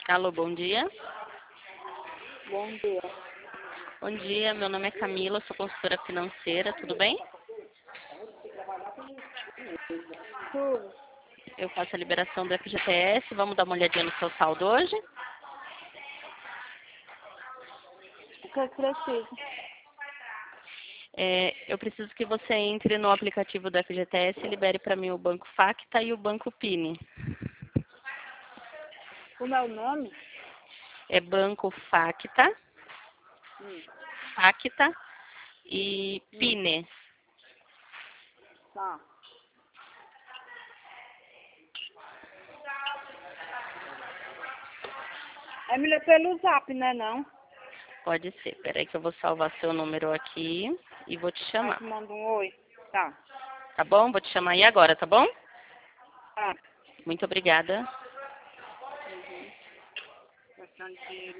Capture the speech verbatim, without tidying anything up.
Alô, bom dia. Bom dia. Bom dia, meu nome é Camila, sou consultora financeira, tudo bem? Tudo. Eu faço a liberação do F G T S, vamos dar uma olhadinha no seu saldo hoje? O que eu preciso? É, eu preciso que você entre no aplicativo do F G T S e libere para mim o Banco Facta e o Banco Pini. Como é o nome? É Banco Facta, Hum. Facta e Hum. Pine. Tá. É melhor pelo zap, né não? Pode ser. Peraí que eu vou salvar seu número aqui e vou te Aí chamar. te manda um oi. Tá. Tá bom? Vou te chamar aí agora, tá bom? Tá. Muito obrigada. Uhum. Questão de dinheiro.